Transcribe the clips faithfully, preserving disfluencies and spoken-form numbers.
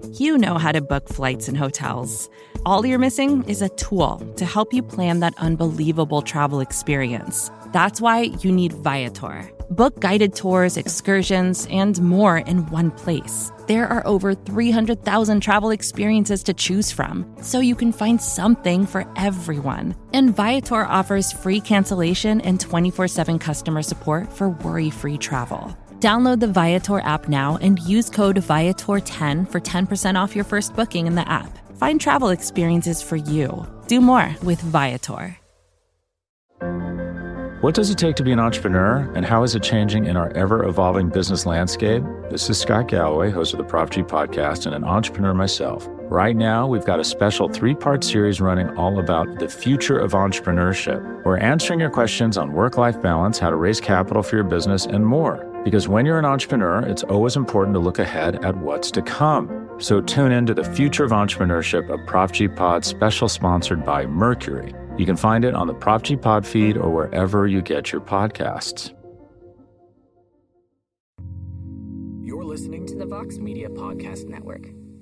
You know how to book flights and hotels. All you're missing is a tool to help you plan that unbelievable travel experience. That's why you need Viator. Book guided tours, excursions, and more in one place. There are over three hundred thousand travel experiences to choose from, so you can find something for everyone. And Viator offers free cancellation and twenty-four seven customer support for worry-free travel. Download the Viator app now and use code Viator ten for ten percent off your first booking in the app. Find travel experiences for you. Do more with Viator. What does it take to be an entrepreneur, and how is it changing in our ever-evolving business landscape? This is Scott Galloway, host of the Prop G Podcast and an entrepreneur myself. Right now, we've got a special three-part series running all about the future of entrepreneurship. We're answering your questions on work-life balance, how to raise capital for your business, and more. Because when you're an entrepreneur, it's always important to look ahead at what's to come. So tune in to the Future of Entrepreneurship, a Prop G Pod special sponsored by Mercury. You can find it on the Prop G Pod feed or wherever you get your podcasts. You're listening to the Vox Media Podcast Network.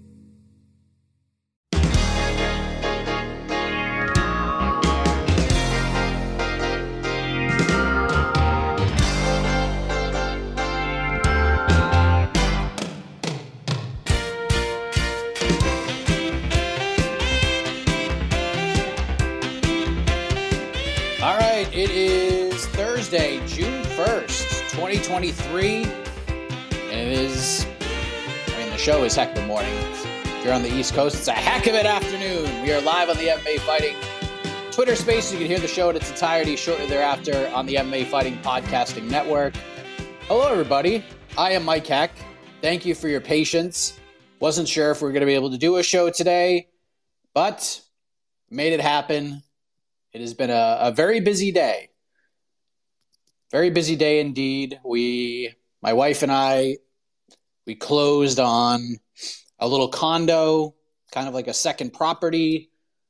It is Thursday, June first, twenty twenty-three, and it is, I mean, the show is heck of a morning. If you're on the East Coast, it's a heck of an afternoon. We are live on the M M A Fighting Twitter space. You can hear the show in its entirety shortly thereafter on the M M A Fighting Podcasting Network. Hello, everybody. I am Mike Heck. Thank you for your patience. Wasn't sure if we were going to be able to do a show today, but made it happen. It has been a, a very busy day. Very busy day indeed. We, my wife and I, we closed on a little condo, kind of like a second property.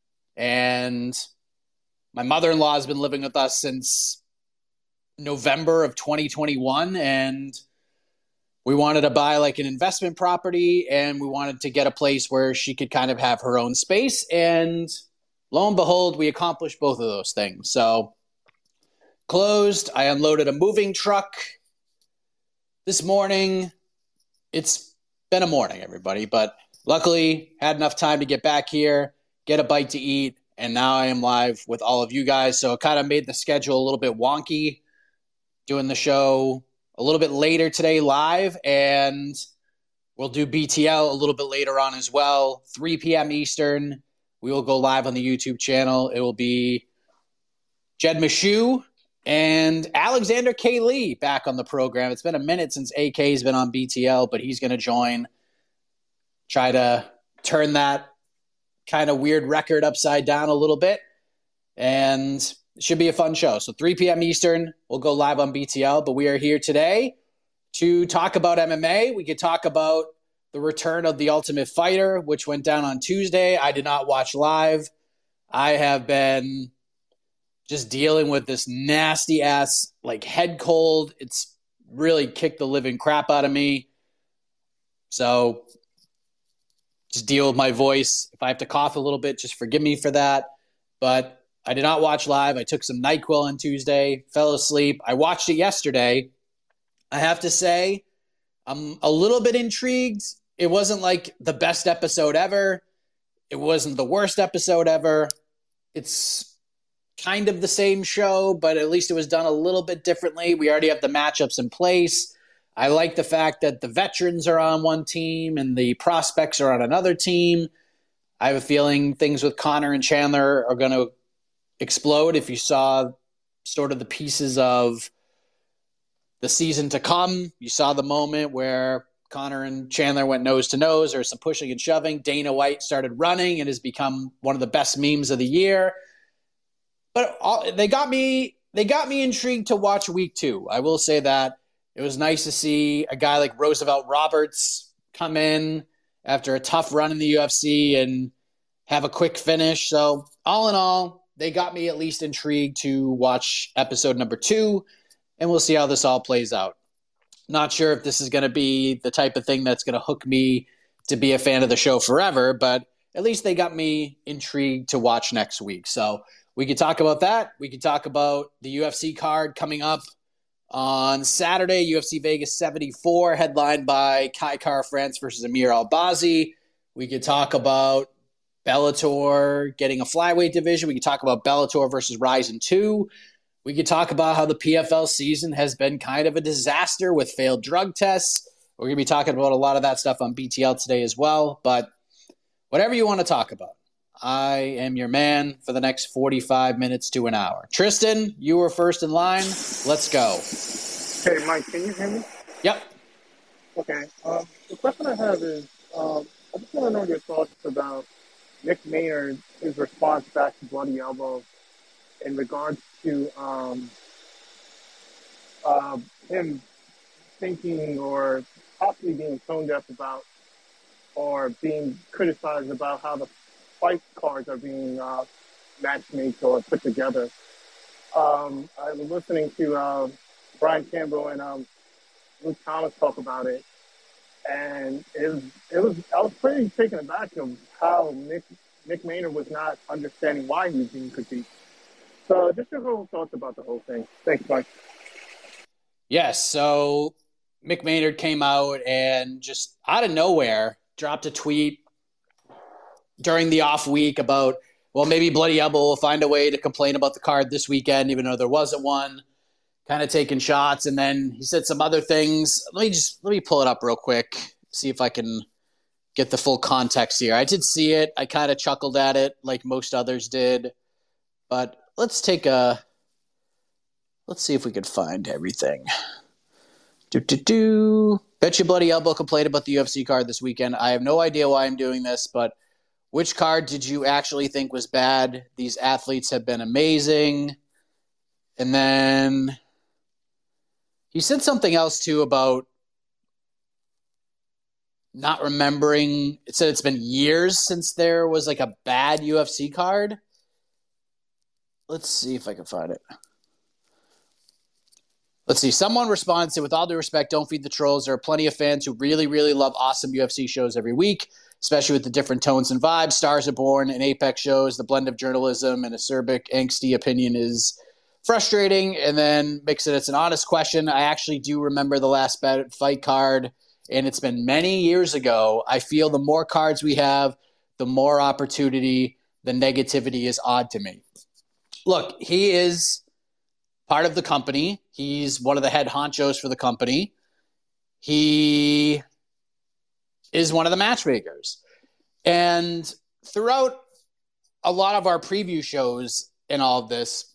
And my mother-in-law has been living with us since November of twenty twenty-one. And we wanted to buy like an investment property, and we wanted to get a place where she could kind of have her own space. And lo and behold, we accomplished both of those things. So closed. I unloaded a moving truck this morning. It's been a morning, everybody, but luckily had enough time to get back here, get a bite to eat, and now I am live with all of you guys. So it kind of made the schedule a little bit wonky, doing the show a little bit later today live, and we'll do B T L a little bit later on as well, three p.m. Eastern. We will go live on the YouTube channel. It will be Jed Meshew and Alexander K. Lee back on the program. It's been a minute since A K's been on B T L, but he's going to join, try to turn that kind of weird record upside down a little bit, and it should be a fun show. So three p.m. Eastern, we'll go live on B T L, but we are here today to talk about M M A. We could talk about the return of The Ultimate Fighter, which went down on Tuesday. I did not watch live. I have been just dealing with this nasty ass, like, head cold. It's really kicked the living crap out of me. So just deal with my voice. If I have to cough a little bit, just forgive me for that. But I did not watch live. I took some NyQuil on Tuesday, fell asleep. I watched it yesterday. I have to say, I'm a little bit intrigued. It wasn't like the best episode ever. It wasn't the worst episode ever. It's kind of the same show, but at least it was done a little bit differently. We already have the matchups in place. I like the fact that the veterans are on one team and the prospects are on another team. I have a feeling things with Conor and Chandler are going to explode. If you saw sort of the pieces of the season to come, you saw the moment where Conor and Chandler went nose to nose, or some pushing and shoving. Dana White started running and has become one of the best memes of the year. But all, they got me they got me intrigued to watch week two. I will say that. It was nice to see a guy like Roosevelt Roberts come in after a tough run in the U F C and have a quick finish. So all in all, they got me at least intrigued to watch episode number two, and we'll see how this all plays out. Not sure if this is going to be the type of thing that's going to hook me to be a fan of the show forever, but at least they got me intrigued to watch next week. So we could talk about that. We could talk about the U F C card coming up on Saturday, U F C Vegas seventy-four, headlined by Kai Kara France versus Amir Albazi. We could talk about Bellator getting a flyweight division. We could talk about Bellator versus Ryzen two. We could talk about how the P F L season has been kind of a disaster with failed drug tests. We're going to be talking about a lot of that stuff on B T L today as well. But whatever you want to talk about, I am your man for the next forty-five minutes to an hour. Tristan, you were first in line. Let's go. Hey, Mike, can you hear me? Yep. Okay. Um, the question I have is, um, I just want to know your thoughts about Mick Maynard, his response back to Bloody Elbow in regards to um, uh, him thinking or possibly being tone deaf about or being criticized about how the fight cards are being uh, matchmade or put together. Um, I was listening to uh, Brian Campbell and um, Luke Thomas talk about it, and it was, it was I was pretty taken aback of how Nick, Nick Maynard was not understanding why he was being critiqued. So just your whole thoughts about the whole thing. Thanks, Mike. Yes, so Mick Maynard came out and just out of nowhere dropped a tweet during the off week about, well, maybe Bloody Elbow will find a way to complain about the card this weekend, even though there wasn't one, kind of taking shots. And then he said some other things. Let me just, let me pull it up real quick, see if I can get the full context here. I did see it. I kind of chuckled at it like most others did, but let's take a, let's see if we could find everything. Do, do, do. Bet you Bloody Elbow complained about the U F C card this weekend. I have no idea why I'm doing this, but which card did you actually think was bad? These athletes have been amazing. And then he said something else, too, about not remembering. It said it's been years since there was like a bad U F C card. Let's see if I can find it. Let's see. Someone responds to, with all due respect, don't feed the trolls. There are plenty of fans who really, really love awesome U F C shows every week, especially with the different tones and vibes. Stars are born and Apex shows. The blend of journalism and acerbic, angsty opinion is frustrating. And then makes it, it's an honest question. I actually do remember the last fight card, and it's been many years ago. I feel the more cards we have, the more opportunity. The negativity is odd to me. Look, he is part of the company. He's one of the head honchos for the company. He is one of the matchmakers. And throughout a lot of our preview shows and all of this,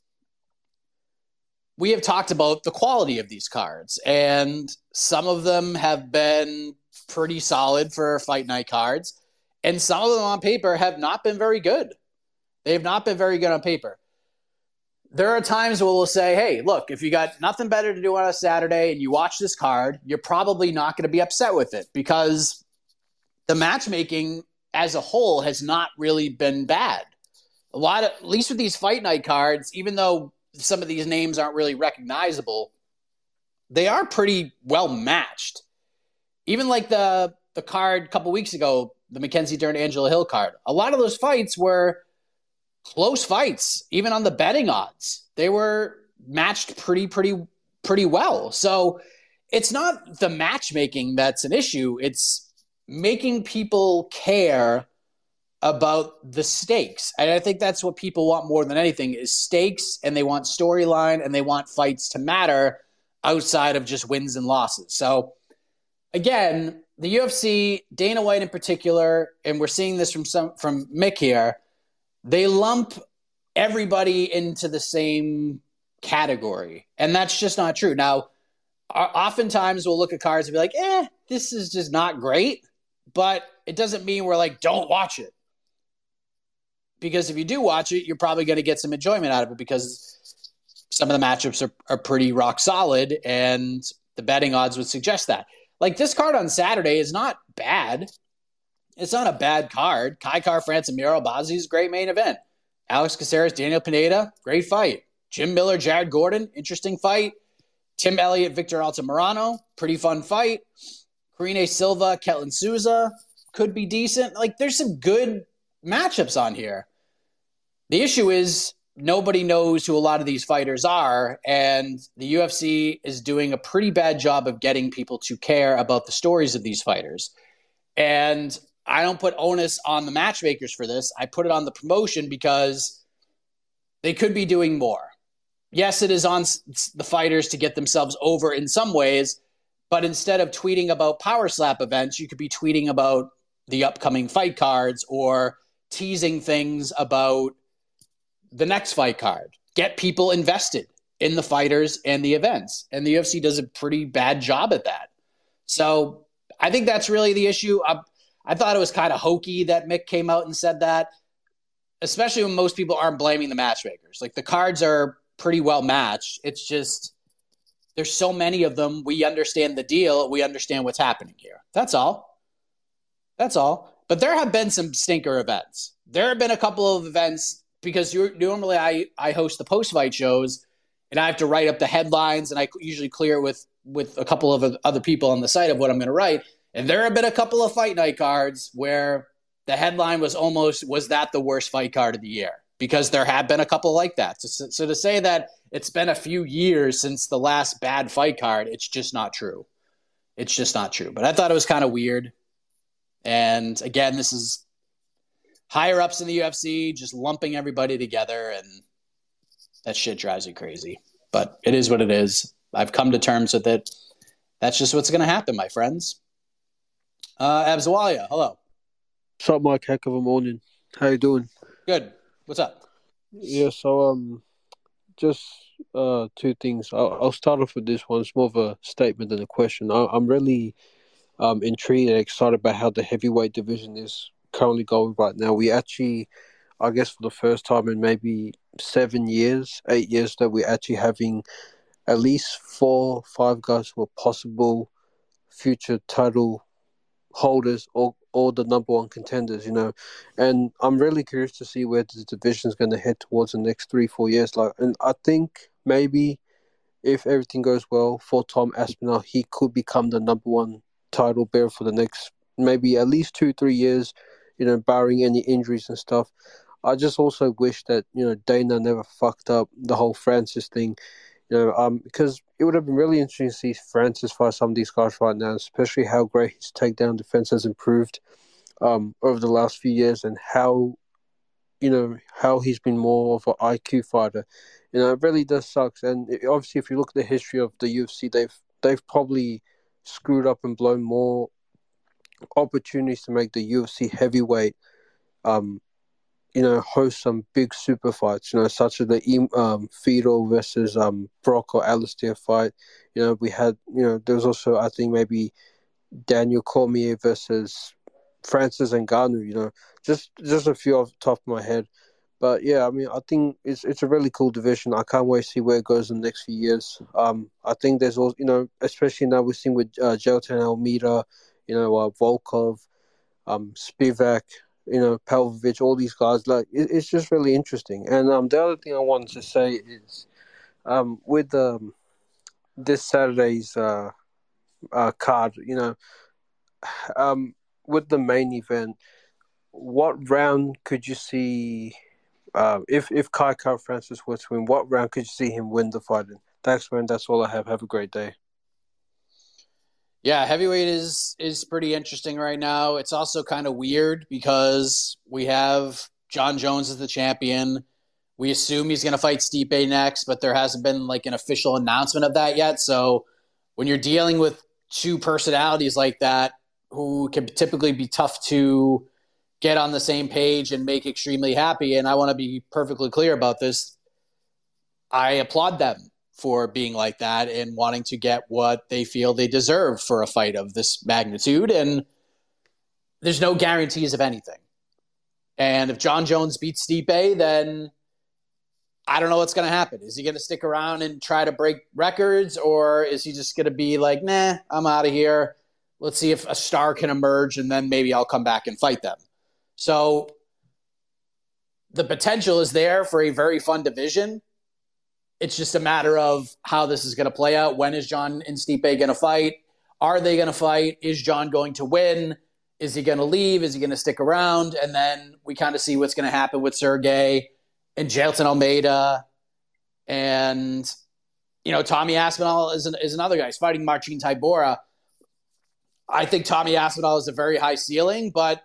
we have talked about the quality of these cards. And some of them have been pretty solid for fight night cards. And some of them on paper have not been very good. They have not been very good on paper. There are times where we'll say, hey, look, if you got nothing better to do on a Saturday and you watch this card, you're probably not going to be upset with it because the matchmaking as a whole has not really been bad. A lot of, at least with these fight night cards, even though some of these names aren't really recognizable, they are pretty well matched. Even like the, the card a couple weeks ago, the Mackenzie Dern Angela Hill card, a lot of those fights were close fights, even on the betting odds. They were matched pretty, pretty, pretty well. So it's not the matchmaking that's an issue. It's making people care about the stakes. And I think that's what people want more than anything is stakes, and they want storyline, and they want fights to matter outside of just wins and losses. So again, the U F C, Dana White in particular, and we're seeing this from some from Mick here, they lump everybody into the same category. And that's just not true. Now, oftentimes we'll look at cards and be like, eh, this is just not great. But it doesn't mean we're like, don't watch it. Because if you do watch it, you're probably going to get some enjoyment out of it because some of the matchups are, are pretty rock solid, and the betting odds would suggest that. Like this card on Saturday is not bad. It's not a bad card. Kai Kara France and Amir Albazi is a great main event. Alex Caceres, Daniel Pineda, great fight. Jim Miller, Jared Gordon, interesting fight. Tim Elliott, Victor Altamirano, pretty fun fight. Karine Silva, Ketlin Souza, could be decent. Like, there's some good matchups on here. The issue is nobody knows who a lot of these fighters are, and the U F C is doing a pretty bad job of getting people to care about the stories of these fighters. And I don't put onus on the matchmakers for this. I put it on the promotion because they could be doing more. Yes, it is on the fighters to get themselves over in some ways, but instead of tweeting about power slap events, you could be tweeting about the upcoming fight cards or teasing things about the next fight card. Get people invested in the fighters and the events. And the U F C does a pretty bad job at that. So I think that's really the issue. I, I thought it was kind of hokey that Mick came out and said that, especially when most people aren't blaming the matchmakers. Like, the cards are pretty well matched. It's just there's so many of them. We understand the deal. We understand what's happening here. That's all. That's all. But there have been some stinker events. There have been a couple of events because you're, normally I, I host the post-fight shows, and I have to write up the headlines, and I usually clear it with, with a couple of other people on the site of what I'm going to write. And there have been a couple of fight night cards where the headline was almost, was that the worst fight card of the year? Because there have been a couple like that. So, so to say that it's been a few years since the last bad fight card, it's just not true. It's just not true. But I thought it was kind of weird. And again, this is higher ups in the U F C just lumping everybody together, and that shit drives me crazy. But it is what it is. I've come to terms with it. That's just what's going to happen, my friends. Uh, Abzawalia, hello. What's up, Mike? Heck of a morning. How you doing? Good. What's up? Yeah, so um, just uh, two things. I'll, I'll start off with this one. It's more of a statement than a question. I, I'm really um intrigued and excited about how the heavyweight division is currently going right now. We actually, I guess for the first time in maybe seven years, eight years, that we're actually having at least four, five guys who are possible future title holders or or the number one contenders, you know. And I'm really curious to see where the division is going to head towards the next three, four years. Like, and I think maybe if everything goes well for Tom Aspinall, he could become the number one title bearer for the next maybe at least two, three years, you know, barring any injuries and stuff. I just also wish that, you know, Dana never fucked up the whole Francis thing, you know, um, because it would have been really interesting to see Francis fight some of these guys right now, especially how great his takedown defense has improved um, over the last few years, and how, you know, how he's been more of an I Q fighter. You know, it really does suck. And it, obviously, if you look at the history of the U F C, they've they've probably screwed up and blown more opportunities to make the U F C heavyweight, um, you know, host some big super fights, you know, such as the um, Fedor versus um, Brock or Alistair fight. You know, we had, you know, there was also, I think, maybe Daniel Cormier versus Francis Ngannou, you know, just just a few off the top of my head. But yeah, I mean, I think it's it's a really cool division. I can't wait to see where it goes in the next few years. Um, I think there's also, you know, especially now we're seeing with uh, Jelton Almeida, you know, uh, Volkov, um, Spivak, you know, Pavlovich, all these guys. Like, it, it's just really interesting. And um, the other thing I wanted to say is, um, with um, this Saturday's uh, uh card, you know, um, with the main event, what round could you see? Uh, if if Kai Kara Francis were to win, what round could you see him win the fight in? Thanks, man. That's all I have. Have a great day. Yeah, heavyweight is is pretty interesting right now. It's also kind of weird because we have John Jones as the champion. We assume he's going to fight Stipe next, but there hasn't been like an official announcement of that yet. So when you're dealing with two personalities like that, who can typically be tough to get on the same page and make extremely happy, and I want to be perfectly clear about this, I applaud them for being like that and wanting to get what they feel they deserve for a fight of this magnitude. And there's no guarantees of anything. And if John Jones beats Stipe, then I don't know what's going to happen. Is he going to stick around and try to break records, or is he just going to be like, nah, I'm out of here. Let's see if a star can emerge, and then maybe I'll come back and fight them. So the potential is there for a very fun division. It's just a matter of how this is going to play out. When is John and Stipe going to fight? Are they going to fight? Is John going to win? Is he going to leave? Is he going to stick around? And then we kind of see what's going to happen with Sergey and Jailton Almeida. And, you know, Tommy Aspinall is, an, is another guy. He's fighting Marcin Tybura. I think Tommy Aspinall is a very high ceiling, but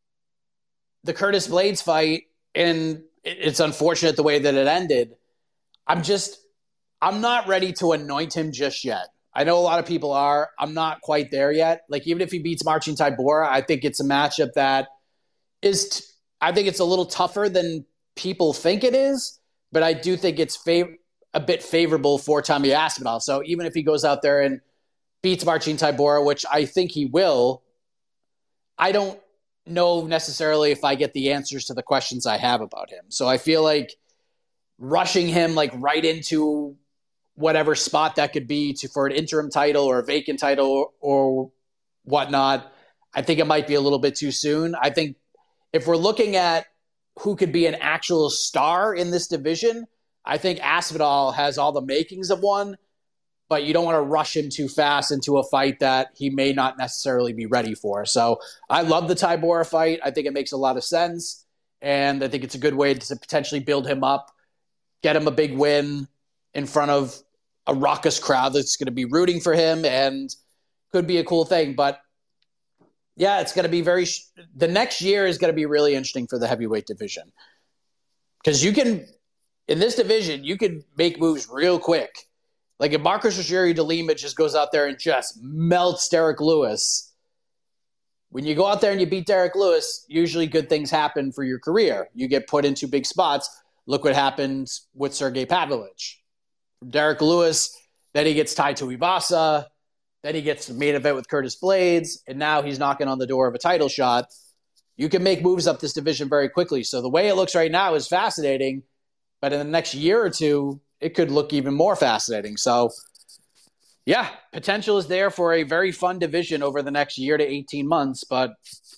the Curtis Blades fight, and it's unfortunate the way that it ended. I'm just, I'm not ready to anoint him just yet. I know a lot of people are. I'm not quite there yet. Like, even if he beats Marcin Tybura, I think it's a matchup that is, t- I think it's a little tougher than people think it is, but I do think it's fav- a bit favorable for Tommy Aspinall. So even if he goes out there and beats Marcin Tybura, which I think he will, I don't know necessarily if I get the answers to the questions I have about him. So I feel like rushing him like right into whatever spot that could be to for an interim title or a vacant title or, or whatnot, I think it might be a little bit too soon. I think if we're looking at who could be an actual star in this division, I think Aspinall has all the makings of one, but you don't want to rush him too fast into a fight that he may not necessarily be ready for. So I love the Tybura fight. I think it makes a lot of sense, and I think it's a good way to potentially build him up, get him a big win in front of a raucous crowd that's going to be rooting for him, and could be a cool thing. But yeah, it's going to be very, sh- the next year is going to be really interesting for the heavyweight division. Because you can, in this division, you can make moves real quick. Like if Marcus Rogério de Lima just goes out there and just melts Derek Lewis, when you go out there and you beat Derek Lewis, usually good things happen for your career. You get put into big spots. Look what happened with Sergey Pavlovich. Derek Lewis, then he gets tied to Ivasa, then he gets the main event with Curtis Blades, and now he's knocking on the door of a title shot. You can make moves up this division very quickly. So the way it looks right now is fascinating, but in the next year or two, it could look even more fascinating. So, yeah, potential is there for a very fun division over the next year to eighteen months, but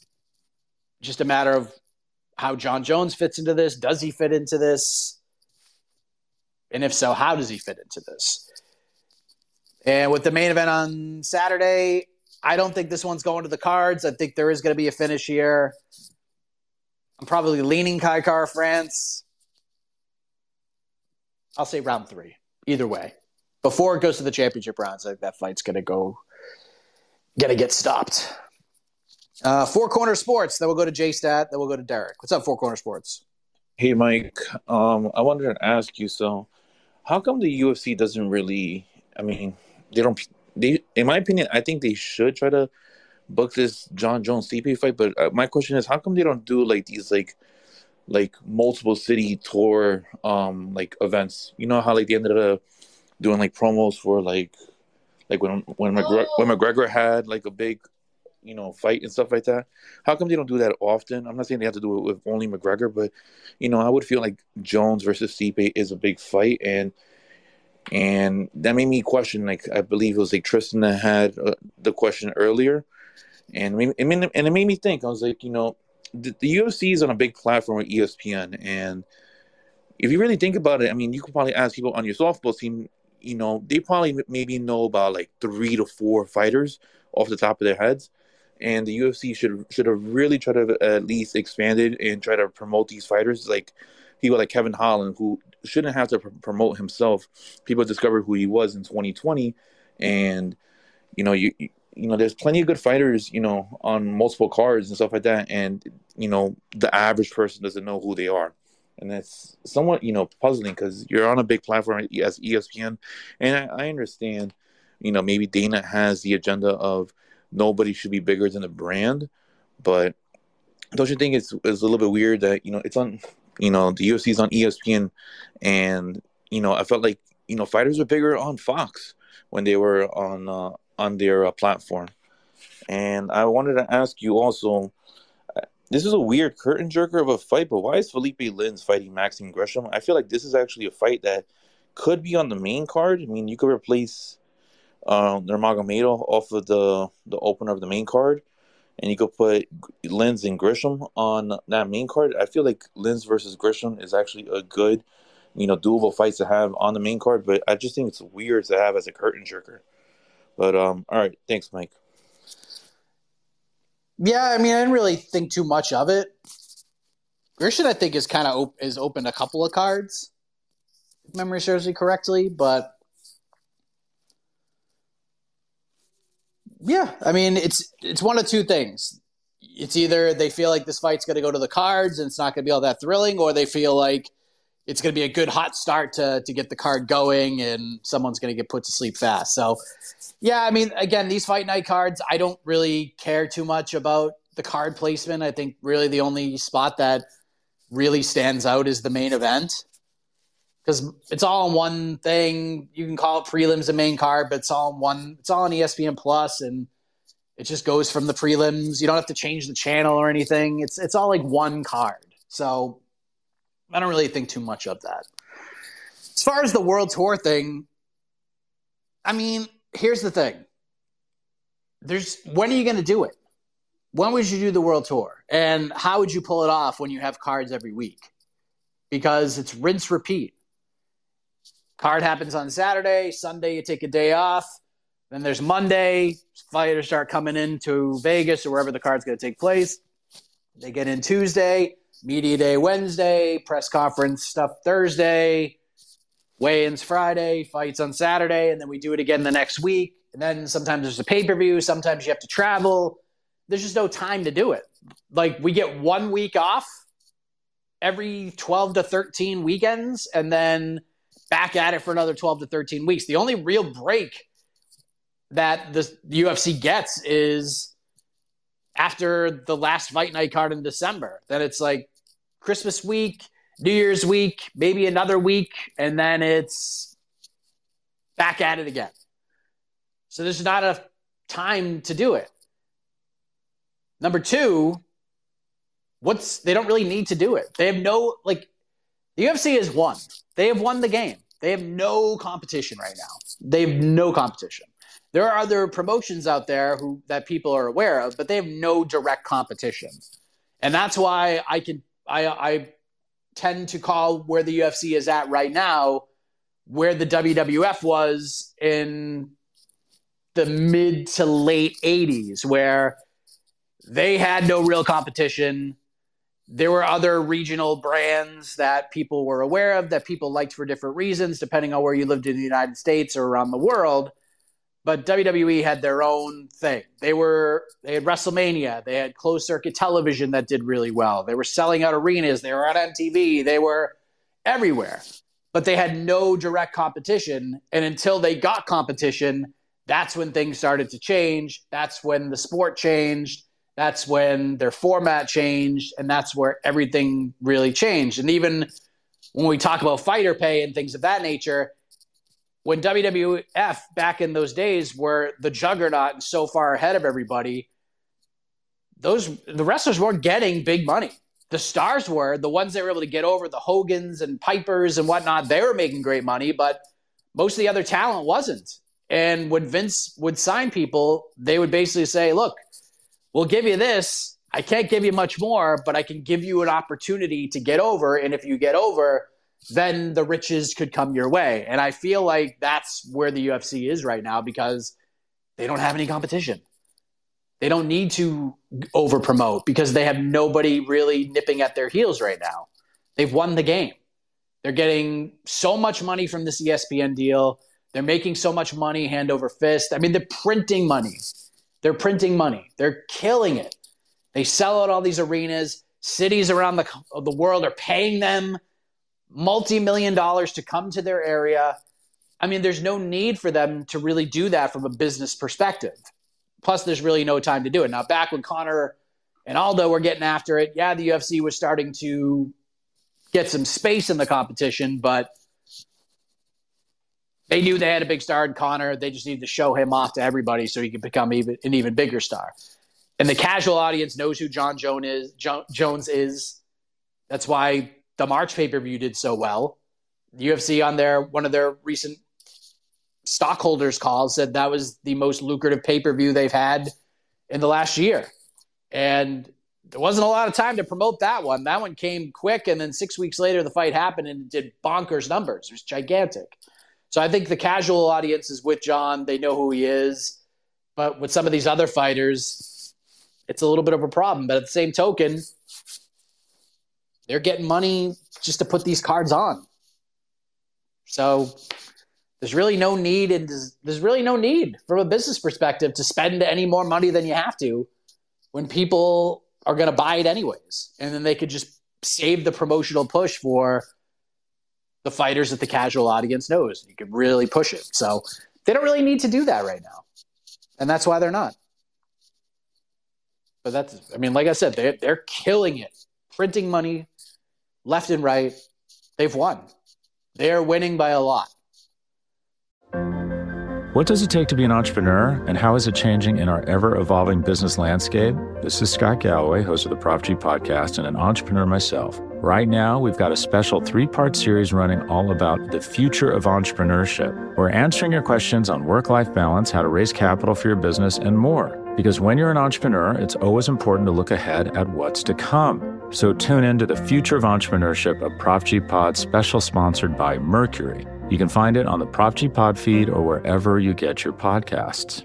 just a matter of how John Jones fits into this. Does he fit into this? And if so, how does he fit into this? And with the main event on Saturday, I don't think this one's going to the cards. I think there is going to be a finish here. I'm probably leaning Kai Kara France. I'll say round three, either way. Before it goes to the championship rounds, I think that fight's going to go, going to get stopped. Uh, Four Corner Sports, then we'll go to J-Stat, then we'll go to Derek. What's up, Four Corner Sports? Hey, Mike. Um, I wanted to ask you, so how come the U F C doesn't really, I mean, they don't, they, in my opinion, I think they should try to book this John Jones-C P fight, but uh, my question is, how come they don't do like these, like, like multiple city tour, um, like events? You know how like they ended up doing like promos for like, like when when McGregor, when McGregor had like a big, you know, fight and stuff like that. How come they don't do that often? I'm not saying they have to do it with only McGregor, but you know, I would feel like Jones versus Stipe is a big fight, and and that made me question. Like I believe it was like Tristan that had uh, the question earlier, and it made, and it made me think. I was like, you know, the, the U F C is on a big platform with E S P N, and if you really think about it, I mean, you could probably ask people on your softball team. You know, they probably maybe know about like three to four fighters off the top of their heads. And the U F C should should have really tried to at least expanded and try to promote these fighters, like people like Kevin Holland, who shouldn't have to pr- promote himself. People discovered who he was in twenty twenty, and you know, you you know, there's plenty of good fighters, you know, on multiple cards and stuff like that, and you know, the average person doesn't know who they are, and that's somewhat, you know, puzzling because you're on a big platform as E S P N, and I, I understand, you know, maybe Dana has the agenda of nobody should be bigger than the brand, but don't you think it's, it's a little bit weird that, you know, it's on, you know, the U F C is on E S P N, and, you know, I felt like, you know, fighters were bigger on Fox when they were on uh, on their uh, platform. And I wanted to ask you also, uh, this is a weird curtain jerker of a fight, but why is Felipe Lins fighting Maxime Gresham? I feel like this is actually a fight that could be on the main card. I mean, you could replace Um, Nurmagomedov off of the the opener of the main card, and you could put Lins and Grisham on that main card. I feel like Lins versus Grisham is actually a good, you know, doable fight to have on the main card, but I just think it's weird to have as a curtain jerker. But um, all right, thanks, Mike. Yeah, I mean, I didn't really think too much of it. Grisham, I think, is kind of op- is opened a couple of cards, if memory serves me correctly, but yeah, I mean, it's it's one of two things. It's either they feel like this fight's going to go to the cards and it's not going to be all that thrilling, or they feel like it's going to be a good hot start to to get the card going and someone's going to get put to sleep fast. So, yeah, I mean, again, these fight night cards, I don't really care too much about the card placement. I think really the only spot that really stands out is the main event because it's all in one thing. You can call it prelims and main card, but it's all in one. It's all on E S P N Plus, and it just goes from the prelims. You don't have to change the channel or anything. It's it's all like one card. So I don't really think too much of that. As far as the World Tour thing, I mean, here's the thing. There's when are you going to do it? When would you do the World Tour? And how would you pull it off when you have cards every week? Because it's rinse, repeat. Card happens on Saturday. Sunday, you take a day off. Then there's Monday. Fighters start coming into Vegas or wherever the card's going to take place. They get in Tuesday. Media day Wednesday. Press conference stuff Thursday. Weigh-ins Friday. Fights on Saturday. And then we do it again the next week. And then sometimes there's a pay-per-view. Sometimes you have to travel. There's just no time to do it. Like, we get one week off every twelve to thirteen weekends and then back at it for another twelve to thirteen weeks. The only real break that the U F C gets is after the last fight night card in December. Then it's like Christmas week, New Year's week, maybe another week, and then it's back at it again. So there's not enough time to do it. Number two, what's they don't really need to do it. They have no, like, the U F C has won. They have won the game. They have no competition right now. They have no competition. There are other promotions out there who that people are aware of, but they have no direct competition. And that's why I can I I tend to call where the U F C is at right now where the W W F was in the mid to late eighties, where they had no real competition. There were other regional brands that people were aware of, that people liked for different reasons, depending on where you lived in the United States or around the world. But W W E had their own thing. They were they had WrestleMania. They had closed circuit television that did really well. They were selling out arenas. They were on M T V. They were everywhere. But they had no direct competition. And until they got competition, that's when things started to change. That's when the sport changed. That's when their format changed, and that's where everything really changed. And even when we talk about fighter pay and things of that nature, when W W F back in those days were the juggernaut and so far ahead of everybody, those the wrestlers weren't getting big money. The stars were, the ones that were able to get over, the Hogans and Pipers and whatnot, they were making great money, but most of the other talent wasn't. And when Vince would sign people, they would basically say, look, we'll give you this. I can't give you much more, but I can give you an opportunity to get over. And if you get over, then the riches could come your way. And I feel like that's where the U F C is right now because they don't have any competition. They don't need to over promote because they have nobody really nipping at their heels right now. They've won the game. They're getting so much money from this E S P N deal. They're making so much money hand over fist. I mean, they're printing money. They're printing money. They're killing it. They sell out all these arenas. Cities around the, the world are paying them multi-million dollars to come to their area. I mean, there's no need for them to really do that from a business perspective. Plus, there's really no time to do it. Now, back when Conor and Aldo were getting after it, yeah, the U F C was starting to get some space in the competition, but they knew they had a big star in Conor. They just needed to show him off to everybody so he could become even, an even bigger star. And the casual audience knows who John Jones is. Jo- Jones is. That's why the March pay-per-view did so well. The U F C on their one of their recent stockholders calls said that was the most lucrative pay-per-view they've had in the last year. And there wasn't a lot of time to promote that one. That one came quick, and then six weeks later the fight happened and it did bonkers numbers. It was gigantic. So I think the casual audience is with John. They know who he is. But with some of these other fighters, it's a little bit of a problem. But at the same token, they're getting money just to put these cards on. So there's really no need, and there's really no need from a business perspective to spend any more money than you have to when people are going to buy it anyways. And then they could just save the promotional push for the fighters that the casual audience knows. You could really push it. So they don't really need to do that right now. And that's why they're not. But that's, I mean, like I said, they're, they're killing it. Printing money left and right. They've won. They're winning by a lot. What does it take to be an entrepreneur, and how is it changing in our ever-evolving business landscape? This is Scott Galloway, host of the Prop G podcast and an entrepreneur myself. Right now, we've got a special three-part series running all about the future of entrepreneurship. We're answering your questions on work-life balance, how to raise capital for your business, and more. Because when you're an entrepreneur, it's always important to look ahead at what's to come. So tune in to the Future of Entrepreneurship, a Prop G Pod special sponsored by Mercury. You can find it on the Prop G Pod feed or wherever you get your podcasts.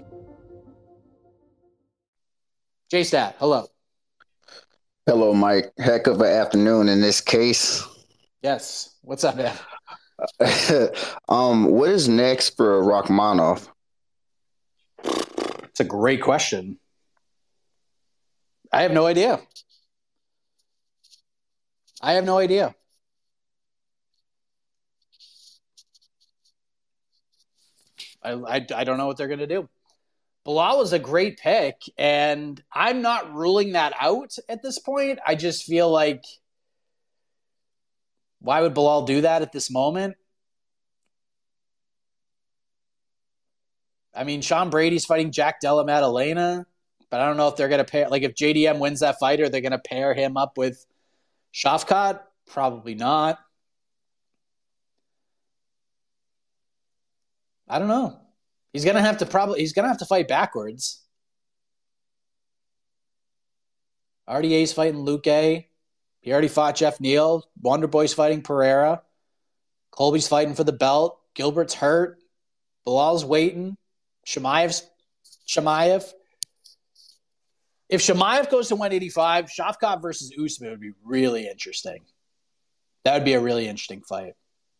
J-Stat, hello. Hello, Mike. Heck of an afternoon in this case. Yes. What's up, man? um, what is next for Rachmanov? It's a great question. I have no idea. I have no idea. I, I, I don't know what they're going to do. Bilal was a great pick, and I'm not ruling that out at this point. I just feel like, why would Bilal do that at this moment? I mean, Sean Brady's fighting Jack Della Maddalena, but I don't know if they're going to pair, like if J D M wins that fight, are they going to pair him up with Shavkat? Probably not. I don't know. He's gonna have to probably he's gonna have to fight backwards. R D A's fighting Luque. He already fought Jeff Neal. Wonderboy's fighting Pereira. Colby's fighting for the belt. Gilbert's hurt. Bilal's waiting. Shemaev's Shemaev. If Shemaev goes to one eighty-five, Shavkat versus Usman would be really interesting. That would be a really interesting fight.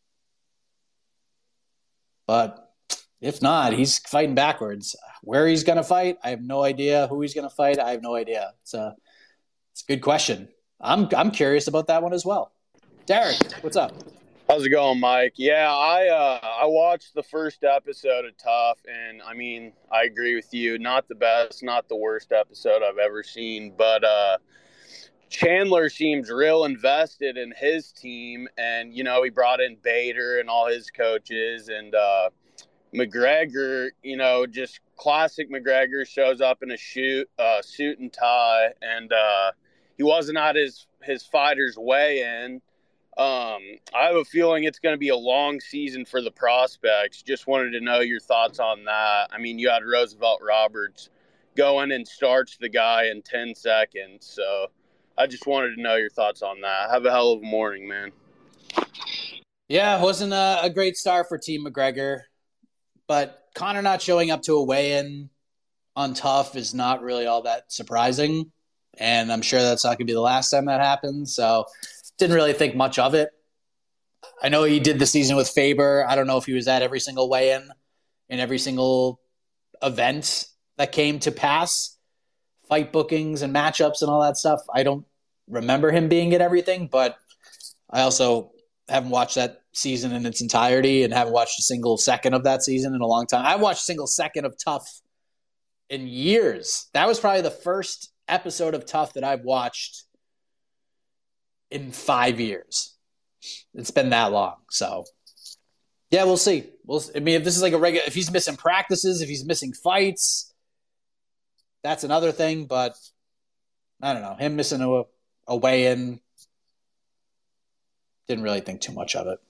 But if not, he's fighting backwards. Where he's going to fight, I have no idea. Who he's going to fight, I have no idea. It's a, it's a good question. I'm I'm curious about that one as well. Derek, what's up? How's it going, Mike? Yeah, I uh, I watched the first episode of Tough, and I mean, I agree with you. Not the best, not the worst episode I've ever seen, but uh, Chandler seems real invested in his team, and you know, he brought in Bader and all his coaches, and uh, McGregor, you know, just classic McGregor, shows up in a shoot, uh, suit and tie, and uh, he wasn't at his, his fighter's weigh-in. Um, I have a feeling it's going to be a long season for the prospects. Just wanted to know your thoughts on that. I mean, you had Roosevelt Roberts go in and starch the guy in ten seconds, so I just wanted to know your thoughts on that. Have a hell of a morning, man. Yeah, it wasn't a, a great start for Team McGregor. But Conor not showing up to a weigh-in on Tough is not really all that surprising. And I'm sure that's not going to be the last time that happens. So didn't really think much of it. I know he did the season with Faber. I don't know if he was at every single weigh-in in every single event that came to pass, fight bookings and matchups and all that stuff. I don't remember him being at everything, but I also haven't watched that season in its entirety and haven't watched a single second of that season in a long time. I watched a single second of Tough in years. That was probably the first episode of Tough that I've watched in five years. It's been that long. So yeah, we'll see. We'll, I mean, if this is like a regular, if he's missing practices, if he's missing fights, that's another thing, but I don't know. Him missing a, a weigh-in, didn't really think too much of it.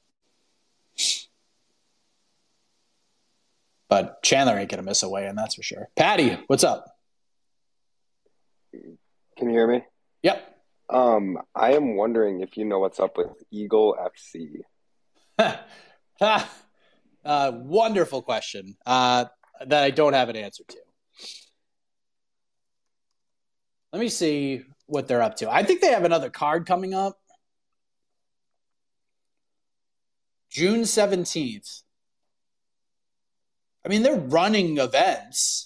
But Chandler ain't going to miss a weigh-in, that's for sure. Patty, what's up? Can you hear me? Yep. Um, I am wondering if you know what's up with Eagle F C. uh, wonderful question uh, that I don't have an answer to. Let me see what they're up to. I think they have another card coming up. June seventeenth. I mean, they're running events.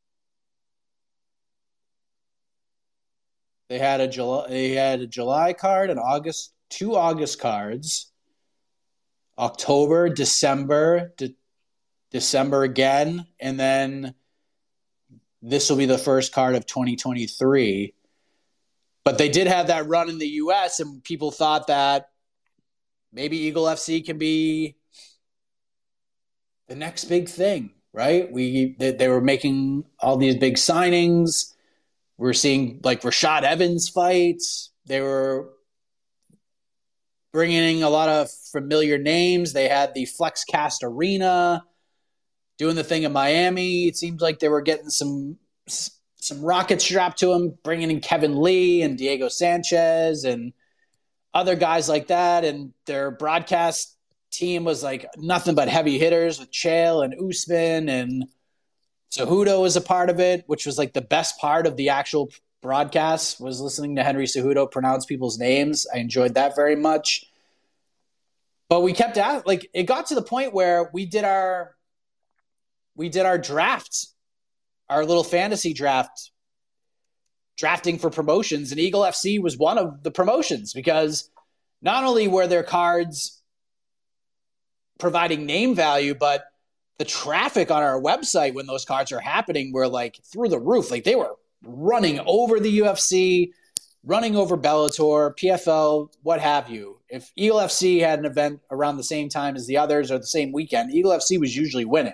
They had a July, they had a July card, and August, two August cards, October, December, de- December again, and then this will be the first card of twenty twenty-three. But they did have that run in the U S, and people thought that maybe Eagle F C can be the next big thing, right? We they, they were making all these big signings. We're seeing like Rashad Evans fights. They were bringing in a lot of familiar names. They had the FlexCast Arena doing the thing in Miami. It seems like they were getting some some rockets strapped to them, bringing in Kevin Lee and Diego Sanchez and other guys like that. And their broadcast team was like nothing but heavy hitters with Chael and Usman, and Cejudo was a part of it, which was like the best part of the actual broadcast was listening to Henry Cejudo pronounce people's names. I enjoyed that very much. But we kept at like it got to the point where we did our we did our draft, our little fantasy draft, drafting for promotions, and Eagle F C was one of the promotions because not only were their cards providing name value, but the traffic on our website when those cards are happening were like through the roof. Like they were running over the U F C, running over Bellator, P F L, what have you. If Eagle F C had an event around the same time as the others or the same weekend, Eagle F C was usually winning.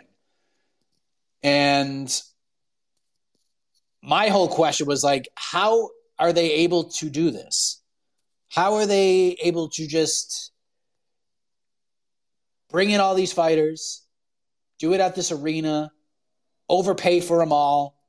And my whole question was like, how are they able to do this? How are they able to just bring in all these fighters, do it at this arena, overpay for them all,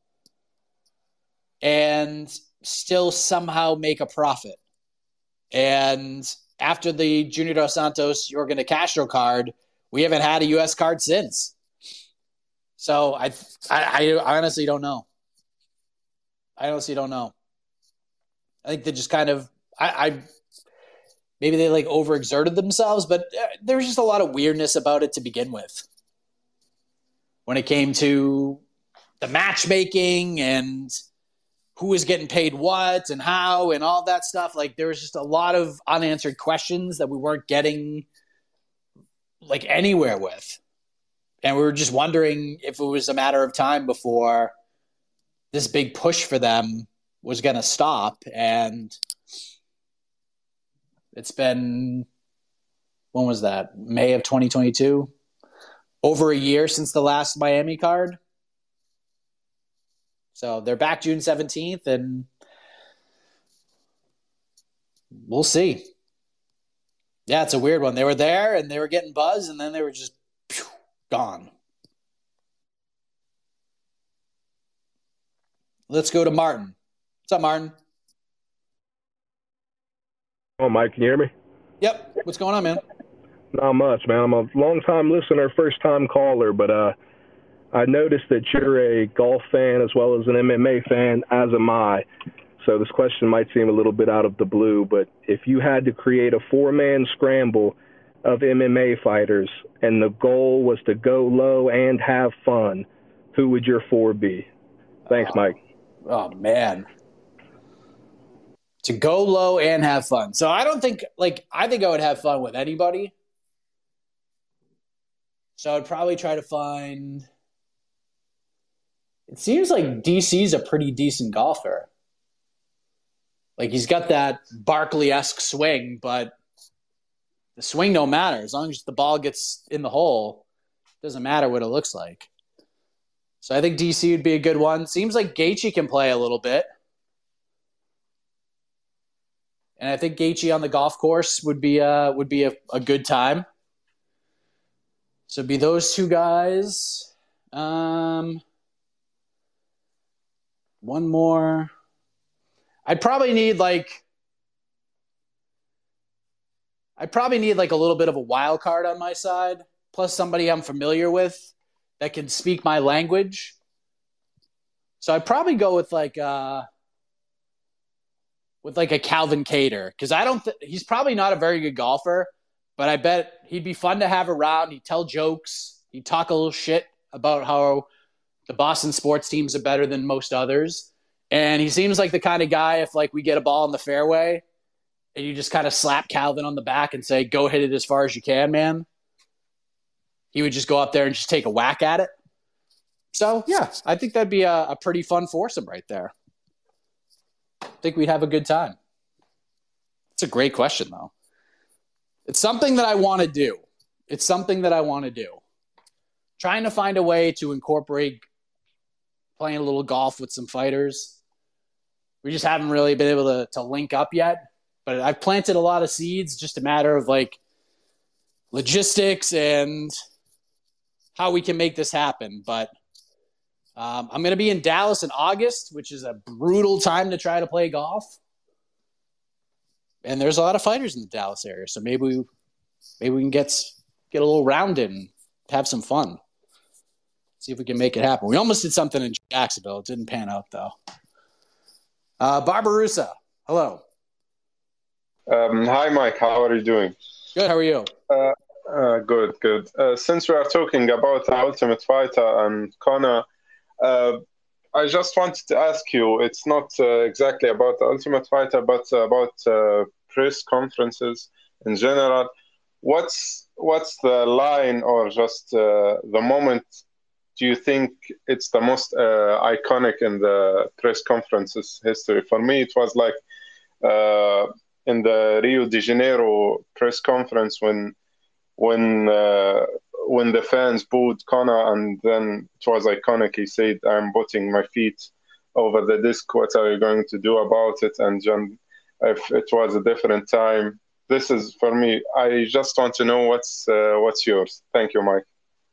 and still somehow make a profit? And after the Junior Dos Santos, Yorgan de Castro card, we haven't had a U S card since. So I, I, I honestly don't know. I honestly don't know. I think they just kind of, I, I maybe they like overexerted themselves, but there was just a lot of weirdness about it to begin with. When it came to the matchmaking and who was getting paid what and how and all that stuff, like there was just a lot of unanswered questions that we weren't getting like anywhere with. And we were just wondering if it was a matter of time before this big push for them was going to stop. And it's been, when was that? May of twenty twenty-two? Over a year since the last Miami card. So they're back June seventeenth, and we'll see. Yeah, it's a weird one. They were there, and they were getting buzz, and then they were just phew, gone. Let's go to Martin. What's up, Martin? Oh, Mike, can you hear me? Yep. What's going on, man? Not much, man. I'm a long-time listener, first-time caller, but uh, I noticed that you're a golf fan as well as an M M A fan, as am I. So this question might seem a little bit out of the blue, but if you had to create a four-man scramble of M M A fighters and the goal was to go low and have fun, who would your four be? Thanks, Mike. Oh, man. To go low and have fun. So I don't think, like, I think I would have fun with anybody. So I'd probably try to find, it seems like D C's a pretty decent golfer. Like he's got that Barkley-esque swing, but the swing don't matter. As long as the ball gets in the hole, it doesn't matter what it looks like. So I think D C would be a good one. Seems like Gaethje can play a little bit. And I think Gaethje on the golf course would be a, would be a, a good time. So it'd be those two guys. Um, one more. I'd probably need like I'd probably need like a little bit of a wild card on my side, plus somebody I'm familiar with that can speak my language. So I'd probably go with like uh, with like a Calvin Kattar, because I don't. Th- he's probably not a very good golfer, but I bet he'd be fun to have around. He'd tell jokes. He'd talk a little shit about how the Boston sports teams are better than most others. And he seems like the kind of guy, if like we get a ball in the fairway and you just kind of slap Calvin on the back and say, go hit it as far as you can, man, he would just go up there and just take a whack at it. So, yeah, I think that'd be a, a pretty fun foursome right there. I think we'd have a good time. It's a great question, though. It's something that I want to do. It's something that I want to do. Trying to find a way to incorporate playing a little golf with some fighters. We just haven't really been able to, to link up yet. But I've planted a lot of seeds, just a matter of like logistics and how we can make this happen. But um, I'm going to be in Dallas in August, which is a brutal time to try to play golf. And there's a lot of fighters in the Dallas area, so maybe we, maybe we can get get a little rounded and have some fun. See if we can make it happen. We almost did something in Jacksonville. It didn't pan out, though. Uh, Barbarusa, hello. Um, hi, Mike. How are you doing? Good. How are you? Uh, uh, good, good. Uh, since we are talking about the Ultimate Fighter and Conor, uh, I just wanted to ask you, it's not uh, exactly about the Ultimate Fighter, but about uh, press conferences in general. What's what's the line or just uh, the moment do you think it's the most uh, iconic in the press conferences history? For me, it was like uh, in the Rio de Janeiro press conference when when uh, when the fans booed Conor, and then it was iconic. He said, "I'm putting my feet over the disc. What are you going to do about it?" And John, if it was a different time, this is for me. I just want to know what's uh, what's yours. Thank you, Mike.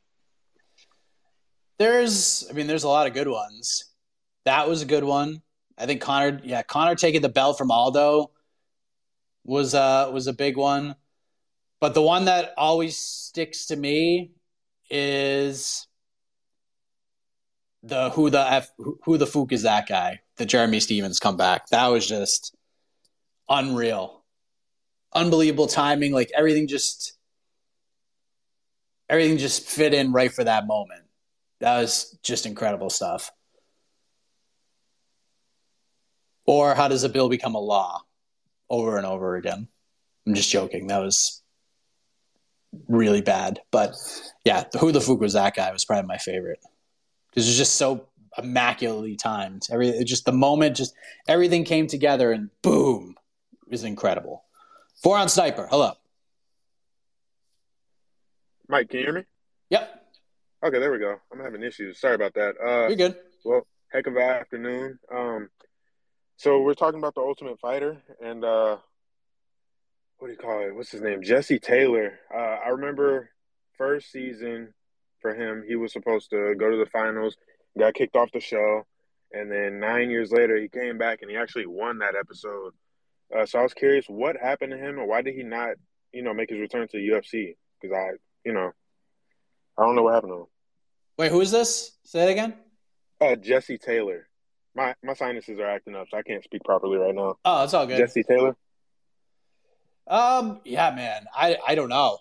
There's, I mean, there's a lot of good ones. That was a good one. I think Conor, yeah, Conor taking the belt from Aldo was uh was a big one. But the one that always sticks to me is the who the F, who the fook is that guy? The Jeremy Stevens comeback. That was just unreal, unbelievable timing. Like everything just everything just fit in right for that moment. That was just incredible stuff. Or how does a bill become a law? Over and over again. I'm just joking. That was really bad. But yeah, who the fook was that guy was probably my favorite. Because it was just so immaculately timed. Every just the moment, just everything came together and boom. It was incredible. Four on Sniper. Hello. Mike, can you hear me? Yep. Okay, there we go. I'm having issues. Sorry about that. Uh, You're good. Well, heck of an afternoon. Um, so we're talking about the Ultimate Fighter, and uh, what do you call it? What's his name? Jesse Taylor. Uh, I remember first season for him, he was supposed to go to the finals, got kicked off the show, and then nine years later, he came back and he actually won that episode. Uh, so I was curious, what happened to him, and why did he not, you know, make his return to the U F C? Because I, you know, I don't know what happened to him. Wait, who is this? Say that again. Uh, Jesse Taylor. My my sinuses are acting up, so I can't speak properly right now. Oh, it's all good. Jesse Taylor. Um, yeah, man. I I don't know.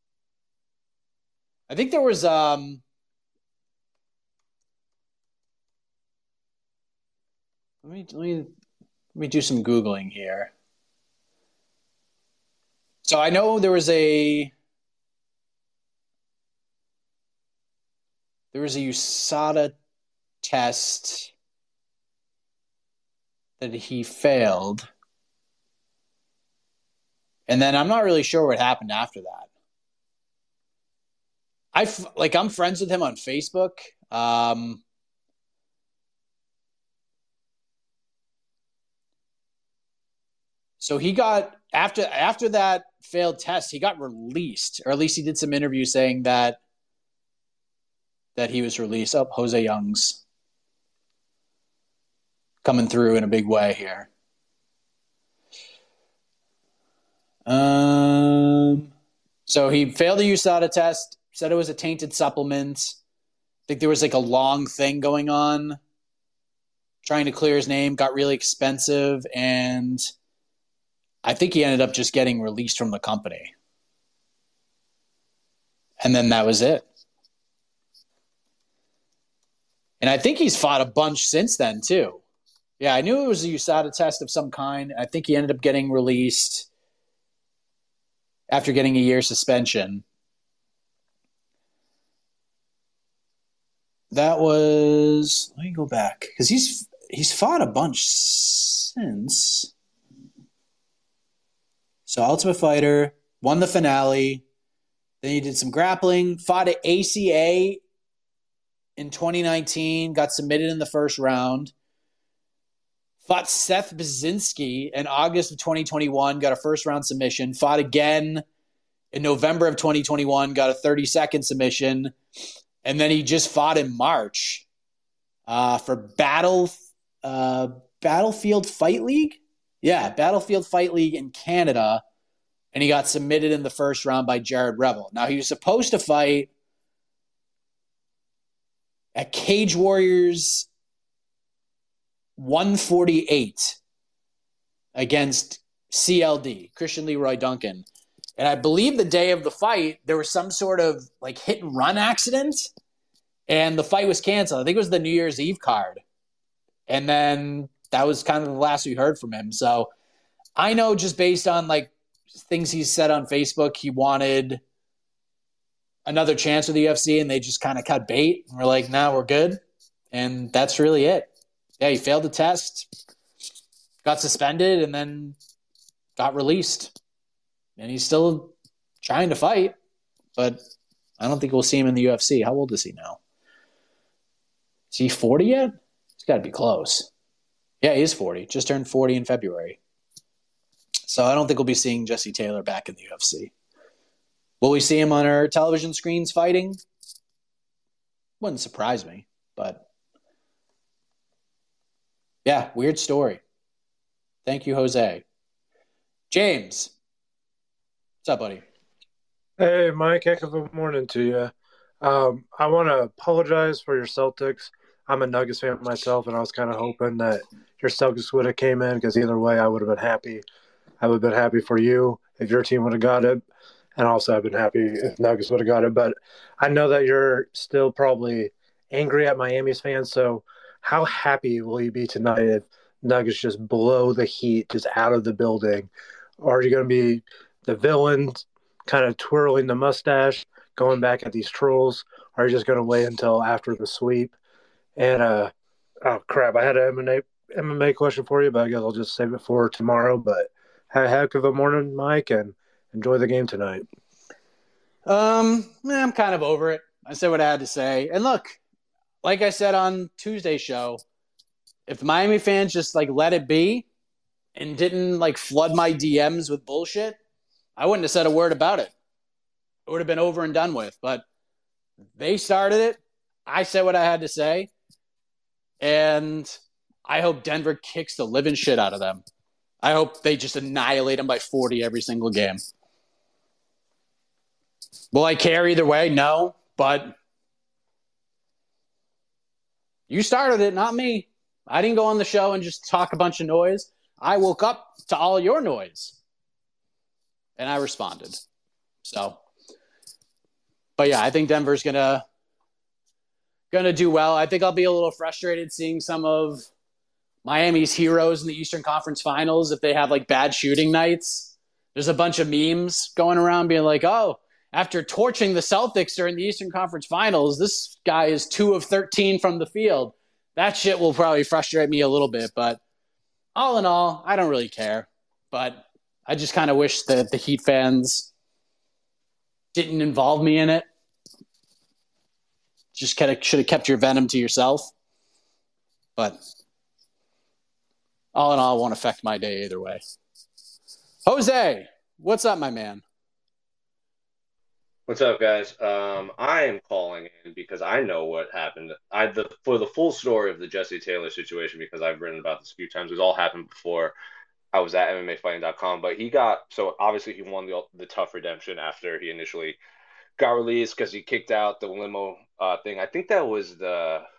I think there was um. Let me let me let me do some Googling here. So I know there was a there was a U S A D A test that he failed. And then I'm not really sure what happened after that. I like I'm friends with him on Facebook. Um, so he got after after that failed test, he got released, or at least he did some interviews saying that that he was released. Oh, Jose Young's coming through in a big way here. Um, so he failed the U S A D A test, said it was a tainted supplement. I think there was like a long thing going on trying to clear his name, got really expensive, and I think he ended up just getting released from the company. And then that was it. And I think he's fought a bunch since then, too. Yeah, I knew it was a U S A D A test of some kind. I think he ended up getting released after getting a year suspension. That was, let me go back, because he's he's fought a bunch since. So Ultimate Fighter, won the finale. Then he did some grappling, fought at A C A in twenty nineteen, got submitted in the first round. Fought Seth Baczynski in August of twenty twenty-one, got a first-round submission. Fought again in November of twenty twenty-one, got a thirty-second submission. And then he just fought in March uh, for Battle uh, Battlefield Fight League? Yeah, Battlefield Fight League in Canada. And he got submitted in the first round by Jared Revel. Now, he was supposed to fight at Cage Warriors one forty-eight against C L D, Christian Leroy Duncan. And I believe the day of the fight, there was some sort of like hit and run accident, and the fight was canceled. I think it was the New Year's Eve card. And then that was kind of the last we heard from him. So I know just based on like things he's said on Facebook, he wanted another chance with the U F C, and they just kind of cut bait. And we're like, nah, we're good. And that's really it. Yeah, he failed the test, got suspended, and then got released. And he's still trying to fight, but I don't think we'll see him in the U F C. How old is he now? Is he forty yet? He's got to be close. Yeah, he is forty. Just turned forty in February. So I don't think we'll be seeing Jesse Taylor back in the U F C. Will we see him on our television screens fighting? Wouldn't surprise me, but yeah, weird story. Thank you, Jose. James. What's up, buddy? Hey, Mike. Heck of a morning to you. Um, I want to apologize for your Celtics. I'm a Nuggets fan myself, and I was kind of hoping that your Celtics would have came in, because either way, I would have been happy. I would have been happy for you if your team would have got it, and also I've been happy if Nuggets would have got it. But I know that you're still probably angry at Miami's fans, so how happy will you be tonight if Nuggets just blow the Heat just out of the building? Or are you going to be the villain, kind of twirling the mustache, going back at these trolls? Or are you just going to wait until after the sweep? And, uh, oh, crap, I had an M M A question for you, but I guess I'll just save it for tomorrow. But have a heck of a morning, Mike, and enjoy the game tonight. Um, eh, I'm kind of over it. I said what I had to say. And look, like I said on Tuesday's show, if Miami fans just like let it be and didn't like flood my D Ms with bullshit, I wouldn't have said a word about it. It would have been over and done with. But they started it. I said what I had to say. And I hope Denver kicks the living shit out of them. I hope they just annihilate them by forty every single game. Will I care either way? No. But you started it, not me. I didn't go on the show and just talk a bunch of noise. I woke up to all your noise. And I responded. So, but yeah, I think Denver's gonna gonna do well. I think I'll be a little frustrated seeing some of Miami's heroes in the Eastern Conference Finals if they have like bad shooting nights. There's a bunch of memes going around being like, oh, after torching the Celtics during the Eastern Conference Finals, this guy is two of thirteen from the field. That shit will probably frustrate me a little bit, but all in all, I don't really care. But I just kind of wish that the Heat fans didn't involve me in it. Just kind of should have kept your venom to yourself. But all in all, it won't affect my day either way. Jose, what's up, my man? What's up, guys? Um, I am calling in because I know what happened. I the for the full story of the Jesse Taylor situation, because I've written about this a few times. It's all happened before I was at M M A fighting dot com. But he got so obviously he won the the tough redemption after he initially got released because he kicked out the limo uh, thing. I think that was the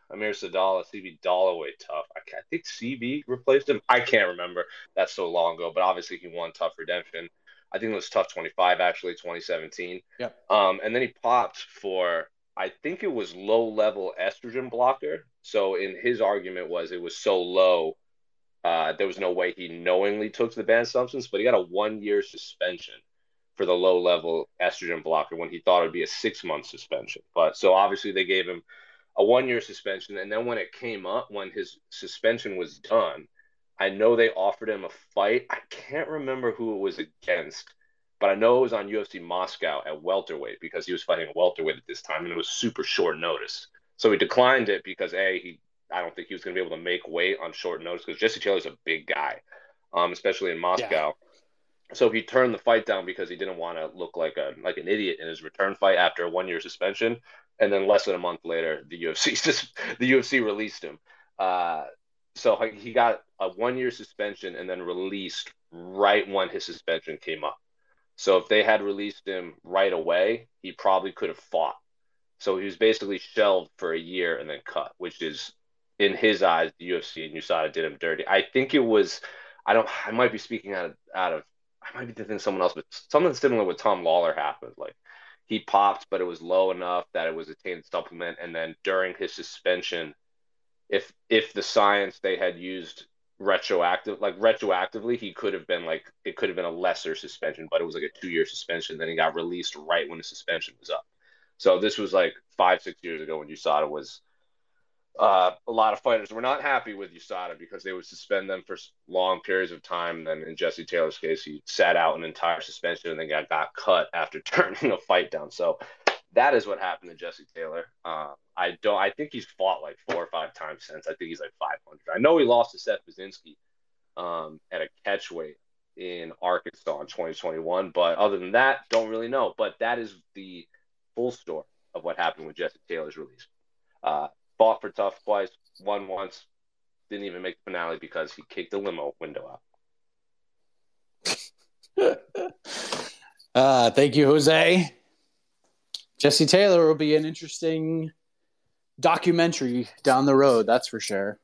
Amir Sadallah, C B Dalloway, tough. I, I think C B replaced him. I can't remember. That's so long ago, but obviously he won Tough Redemption. I think it was Tough twenty-five, actually, twenty seventeen. Yep. Um, and then he popped for, I think it was low-level estrogen blocker. So in his argument was it was so low, uh, there was no way he knowingly took the banned substance, but he got a one-year suspension for the low-level estrogen blocker when he thought it would be a six-month suspension. But so obviously they gave him a one-year suspension, and then when it came up, when his suspension was done, I know they offered him a fight. I can't remember who it was against, but I know it was on U F C Moscow at welterweight because he was fighting a welterweight at this time, and it was super short notice. So he declined it because, A, he I don't think he was going to be able to make weight on short notice because Jesse Taylor's a big guy, um, especially in Moscow. Yeah. So he turned the fight down because he didn't want to look like a like an idiot in his return fight after a one-year suspension. And then less than a month later, the U F C just the U F C released him. Uh, so he got a one-year suspension and then released right when his suspension came up. So if they had released him right away, he probably could have fought. So he was basically shelved for a year and then cut, which is, in his eyes, the U F C and U S A D A did him dirty. I think it was, I don't, I might be speaking out of, out of, I might be thinking someone else, but something similar with Tom Lawler happened. Like he popped, but it was low enough that it was a tainted supplement. And then during his suspension, if if the science they had used retroactive, like retroactively, he could have been like, it could have been a lesser suspension, but it was like a two year suspension. Then he got released right when the suspension was up. So this was like five, six years ago when U S A D A was, uh, a lot of fighters were not happy with U S A D A because they would suspend them for long periods of time. Then in Jesse Taylor's case, he sat out an entire suspension and then got, got cut after turning a fight down. So that is what happened to Jesse Taylor. Uh, I don't, I think he's fought like four or five times since. I think he's like five hundred. I know he lost to Seth Baczynski um, at a catchweight in Arkansas in twenty twenty-one. But other than that, don't really know. But that is the full story of what happened with Jesse Taylor's release. Uh, fought for Tough twice, won once, didn't even make the finale because he kicked the limo window out. uh, thank you, Jose. Jesse Taylor will be an interesting documentary down the road, that's for sure.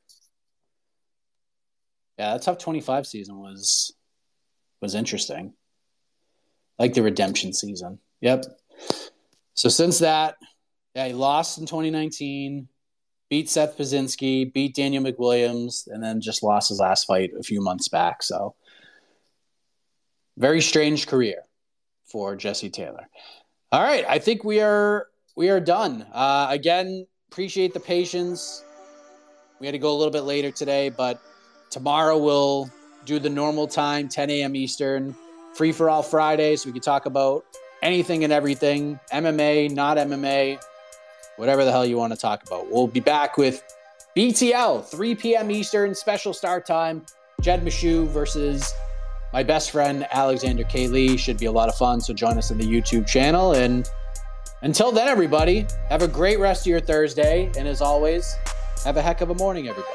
Yeah, that Tough twenty-five season was was interesting. Like the redemption season. Yep. So since that, yeah, he lost in twenty nineteen, beat Seth Baczynski, beat Daniel McWilliams, and then just lost his last fight a few months back. So very strange career for Jesse Taylor. All right, I think we are we are done. Uh, again, appreciate the patience. We had to go a little bit later today, but tomorrow we'll do the normal time, ten a.m. Eastern, Free for All Friday, so we can talk about anything and everything, M M A, not M M A, whatever the hell you want to talk about. We'll be back with B T L, three p.m. Eastern, special start time, Jed Meshew versus my best friend, Alexander K. Lee. Should be a lot of fun, so join us in the YouTube channel. And until then, everybody, have a great rest of your Thursday. And as always, have a heck of a morning, everybody.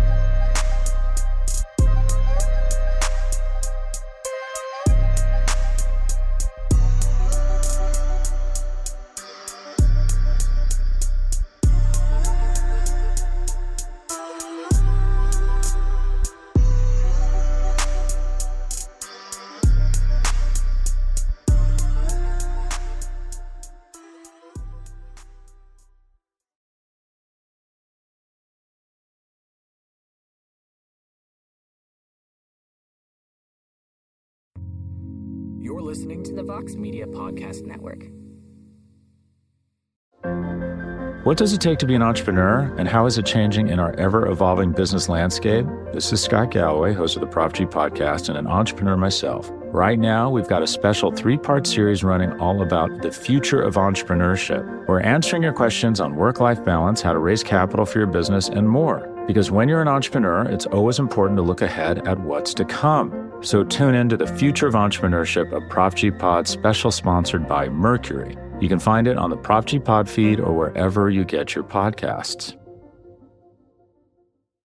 You're listening to the Vox Media Podcast Network. What does it take to be an entrepreneur, and how is it changing in our ever-evolving business landscape? This is Scott Galloway, host of the Prop G Podcast and an entrepreneur myself. Right now, we've got a special three-part series running all about the future of entrepreneurship. We're answering your questions on work-life balance, how to raise capital for your business, and more. Because when you're an entrepreneur, it's always important to look ahead at what's to come. So tune in to the Future of Entrepreneurship, a Prop G Pod special sponsored by Mercury. You can find it on the Prop G Pod feed or wherever you get your podcasts.